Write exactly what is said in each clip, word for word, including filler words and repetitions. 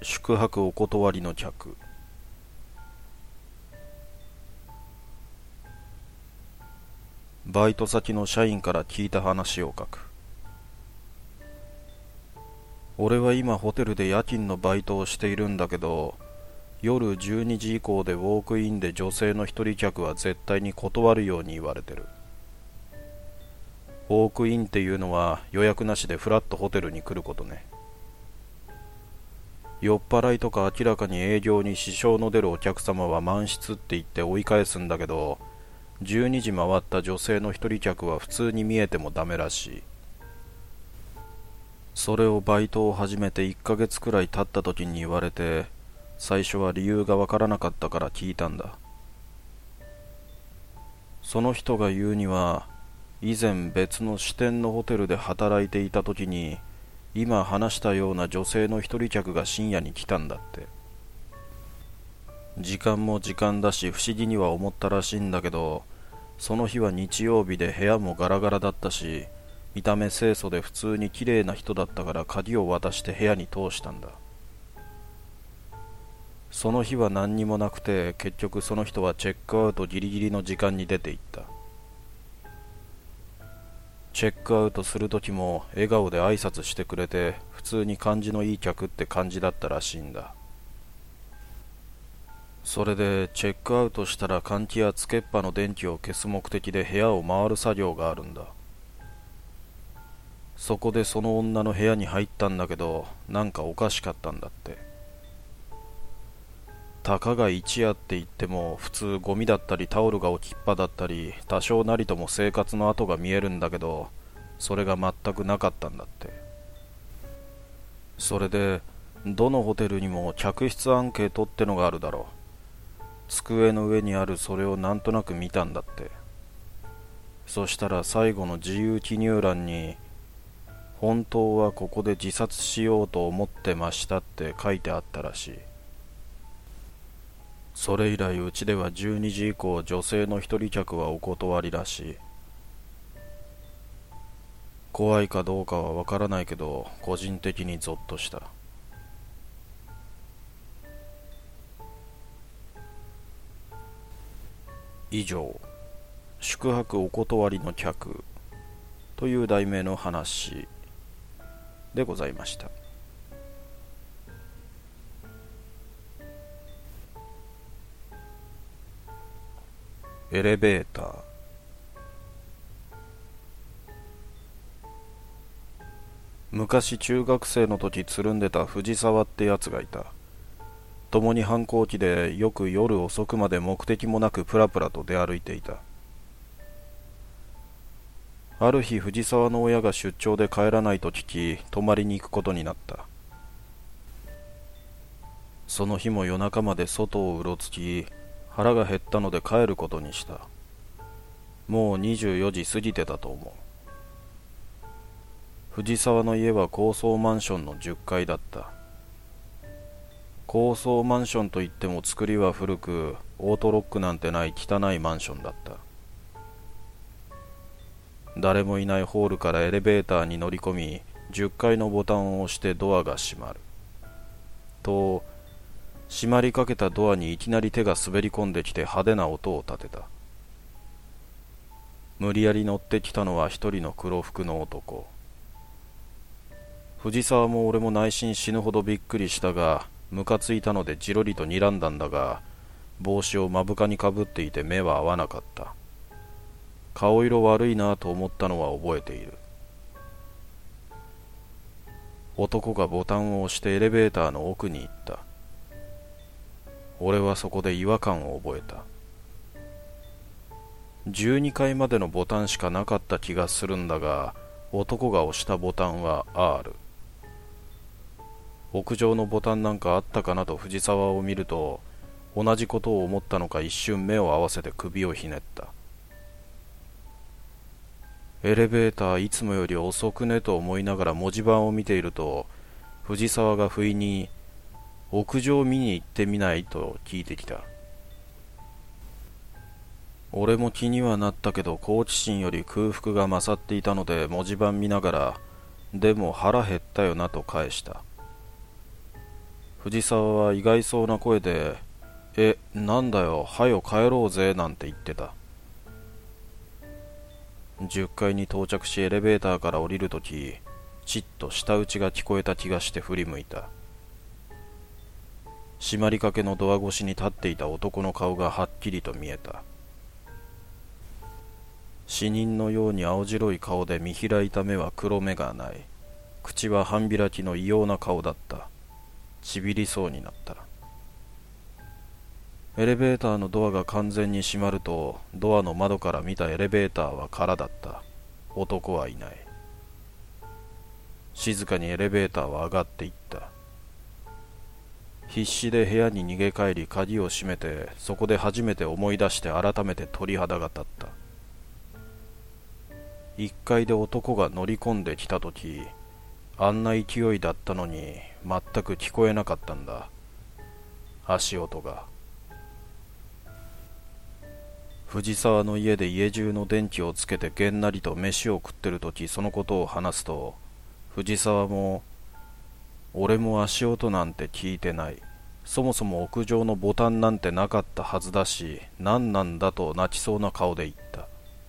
宿泊お断りの客。バイト先の社員から聞いた話を書く。俺は今ホテルで夜勤のバイトをしているんだけど、夜じゅうにじ以降でウォークインで女性の一人客は絶対に断るように言われてる。ウォークインっていうのは予約なしでフラッとホテルに来ることね。酔っ払いとか明らかに営業に支障の出るお客様は満室って言って追い返すんだけど、じゅうにじ回った女性の一人客は普通に見えてもダメらしい。それをバイトを始めていっかげつくらい経った時に言われて、最初は理由がわからなかったから聞いたんだ。その人が言うには、以前別の支店のホテルで働いていた時に、今話したような女性の一人客が深夜に来たんだって。時間も時間だし不思議には思ったらしいんだけど、その日は日曜日で部屋もガラガラだったし、見た目清楚で普通に綺麗な人だったから鍵を渡して部屋に通したんだ。その日は何にもなくて、結局その人はチェックアウトギリギリの時間に出て行った。チェックアウトする時も笑顔で挨拶してくれて、普通に感じのいい客って感じだったらしいんだ。それでチェックアウトしたら換気やつけっぱの電気を消す目的で部屋を回る作業があるんだ。そこでその女の部屋に入ったんだけど、なんかおかしかったんだって。たかが一夜って言っても普通ゴミだったりタオルが置きっぱだったり多少なりとも生活の跡が見えるんだけど、それが全くなかったんだって。それでどのホテルにも客室アンケートってのがあるだろう。机の上にあるそれをなんとなく見たんだって。そしたら最後の自由記入欄に、本当はここで自殺しようと思ってましたって書いてあったらしい。それ以来うちではじゅうにじ以降女性の一人客はお断りらしい。怖いかどうかはわからないけど、個人的にゾッとした。以上、宿泊お断りの客という題名の話でございました。エレベーター。昔中学生の時つるんでた藤沢ってやつがいた。共に反抗期でよく夜遅くまで目的もなくプラプラと出歩いていた。ある日藤沢の親が出張で帰らないと聞き、泊まりに行くことになった。その日も夜中まで外をうろつき、腹が減ったので帰ることにした。もうにじゅうよじ過ぎてたと思う。藤沢の家は高層マンションのじゅっかいだった。高層マンションといっても作りは古く、オートロックなんてない汚いマンションだった。誰もいないホールからエレベーターに乗り込み、じゅっかいのボタンを押してドアが閉まる。と、閉まりかけたドアにいきなり手が滑り込んできて派手な音を立てた。無理やり乗ってきたのは一人の黒服の男。藤沢も俺も内心死ぬほどびっくりしたが、ムカついたのでじろりと睨んだんだが、帽子を目深にかぶっていて目は合わなかった。顔色悪いなと思ったのは覚えている。男がボタンを押してエレベーターの奥に行った。俺はそこで違和感を覚えた。じゅうにかいまでのボタンしかなかった気がするんだが、男が押したボタンは アール。屋上のボタンなんかあったかなと藤沢を見ると、同じことを思ったのか一瞬目を合わせて首をひねった。エレベーターいつもより遅くねと思いながら文字盤を見ていると、藤沢が不意に屋上見に行ってみないと聞いてきた。俺も気にはなったけど好奇心より空腹が勝っていたので文字盤見ながら、でも腹減ったよなと返した。 藤沢は意外そうな声で、え、なんだよ、はよ帰ろうぜなんて言ってた。じゅっかいに到着しエレベーターから降りるとき、ちっと舌打ちが聞こえた気がして振り向いた。閉まりかけのドア越しに立っていた男の顔がはっきりと見えた。死人のように青白い顔で見開いた目は黒目がない。口は半開きの異様な顔だった。ちびりそうになった。エレベーターのドアが完全に閉まると、ドアの窓から見たエレベーターは空だった。男はいない。静かにエレベーターは上がっていった。必死で部屋に逃げ帰り鍵を閉めて、そこで初めて思い出して改めて鳥肌が立った。一階で男が乗り込んできたとき、あんな勢いだったのに全く聞こえなかったんだ。足音が。藤沢の家で家中の電気をつけてげんなりと飯を食ってるときそのことを話すと、藤沢も、俺も足音なんて聞いてない。そもそも屋上のボタンなんてなかったはずだし、何なんだと泣きそうな顔で言った。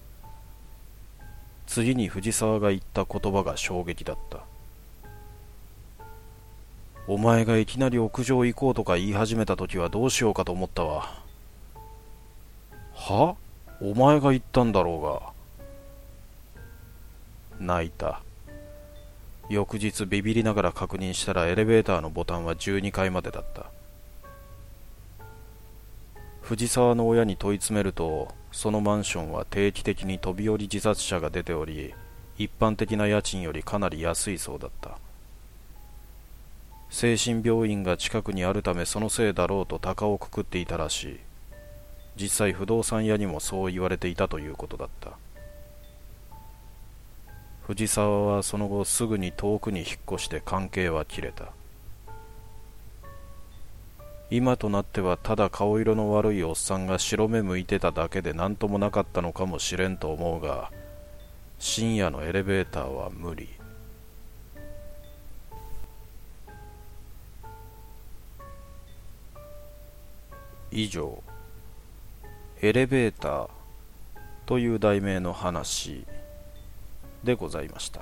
次に藤沢が言った言葉が衝撃だった。お前がいきなり屋上行こうとか言い始めた時はどうしようかと思ったわ。は？お前が言ったんだろうが。泣いた。翌日ビビりながら確認したらエレベーターのボタンはじゅうにかいまでだった。藤沢の親に問い詰めると、そのマンションは定期的に飛び降り自殺者が出ており、一般的な家賃よりかなり安いそうだった。精神病院が近くにあるためそのせいだろうと高をくくっていたらしい。実際不動産屋にもそう言われていたということだった。藤沢はその後すぐに遠くに引っ越して関係は切れた。今となってはただ顔色の悪いおっさんが白目向いてただけで何ともなかったのかもしれんと思うが、深夜のエレベーターは無理。以上、エレベーターという題名の話でございました。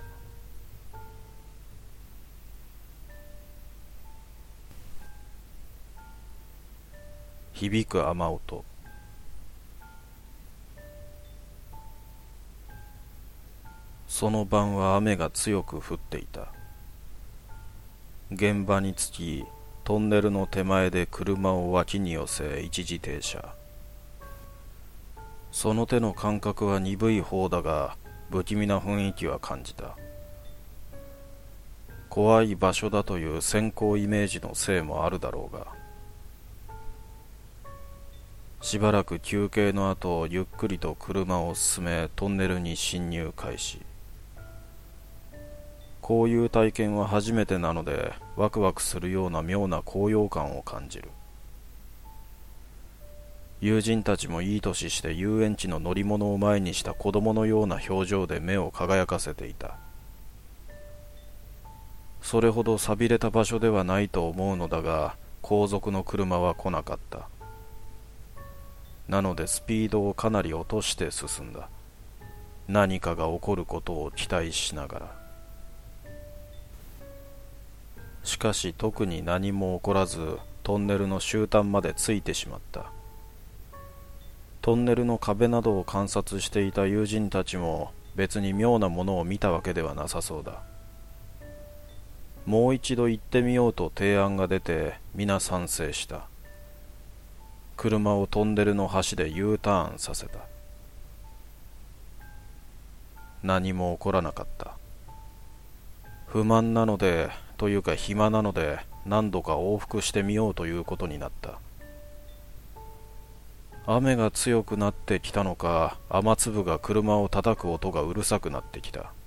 響く雨音。その晩は雨が強く降っていた。現場に着き、トンネルの手前で車を脇に寄せ一時停車。その手の感覚は鈍い方だが、不気味な雰囲気は感じた。怖い場所だという先行イメージのせいもあるだろうが。しばらく休憩の後、ゆっくりと車を進めトンネルに進入開始。こういう体験は初めてなので、ワクワクするような妙な高揚感を感じる。友人たちもいい年して遊園地の乗り物を前にした子供のような表情で目を輝かせていた。それほど寂れた場所ではないと思うのだが、後続の車は来なかった。なのでスピードをかなり落として進んだ。何かが起こることを期待しながら。しかし特に何も起こらず、トンネルの終端まで着いてしまった。トンネルの壁などを観察していた友人たちも別に妙なものを見たわけではなさそうだ。もう一度行ってみようと提案が出て皆賛成した。車をトンネルの端で U ターンさせた。何も起こらなかった。不満なのでというか暇なので何度か往復してみようということになった。雨が強くなってきたのか、雨粒が車を叩く音がうるさくなってきた。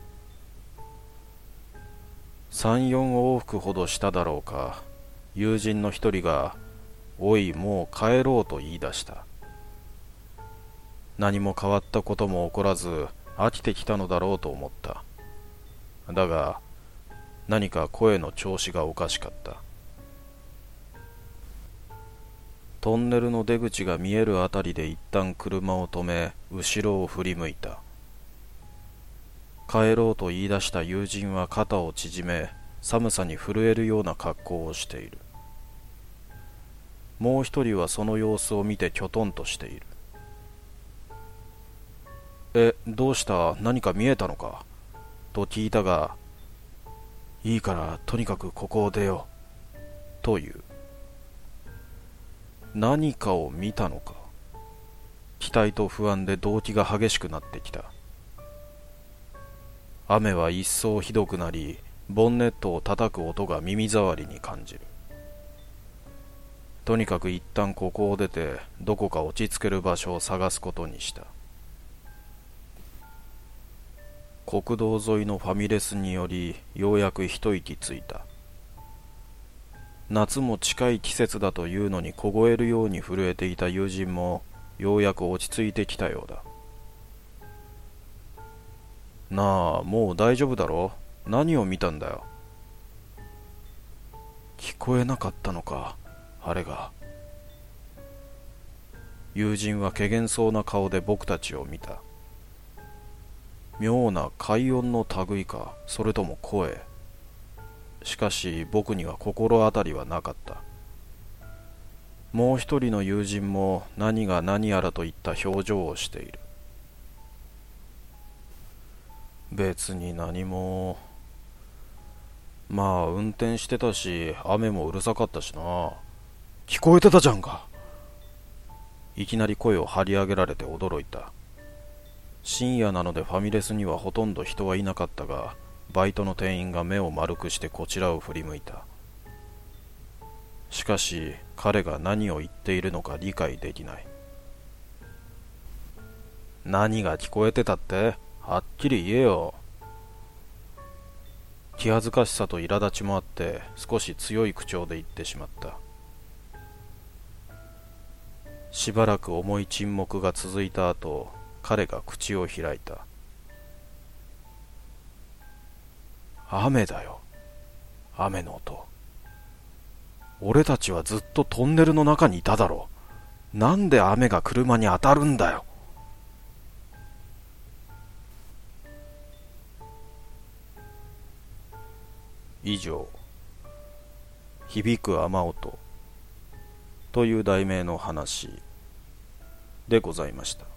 三、四往復ほどしただろうか、友人の一人が、おい、もう帰ろうと言い出した。何も変わったことも起こらず、飽きてきたのだろうと思った。だが、何か声の調子がおかしかった。 トンネルの出口が見えるあたりで一旦車を止め、後ろを振り向いた。帰ろうと言い出した友人は肩を縮め、寒さに震えるような格好をしている。もう一人はその様子を見てきょとんとしている。え、どうした？何か見えたのか？と聞いたが、いいからとにかくここを出よう。という。何かを見たのか。期待と不安で動機が激しくなってきた。雨は一層ひどくなり、ボンネットを叩く音が耳障りに感じる。とにかく一旦ここを出て、どこか落ち着ける場所を探すことにした。国道沿いのファミレスにより、ようやく一息ついた。夏も近い季節だというのに凍えるように震えていた友人も、ようやく落ち着いてきたようだ。なあ、もう大丈夫だろ？何を見たんだよ。聞こえなかったのか、あれが。友人は怪訝そうな顔で僕たちを見た。妙な快音の類か、それとも声。しかし僕には心当たりはなかった。もう一人の友人も何が何やらといった表情をしている。別に何も。まあ運転してたし、雨もうるさかったしな。聞こえてたじゃんか。いきなり声を張り上げられて驚いた。深夜なのでファミレスにはほとんど人はいなかったが、バイトの店員が目を丸くしてこちらを振り向いた。しかし彼が何を言っているのか理解できない。何が聞こえてたって？はっきり言えよ。気恥ずかしさと苛立ちもあって少し強い口調で言ってしまった。しばらく重い沈黙が続いた後、彼が口を開いた。雨だよ。雨の音。俺たちはずっとトンネルの中にいただろう。なんで雨が車に当たるんだよ。以上、響く雨音という題名の話でございました。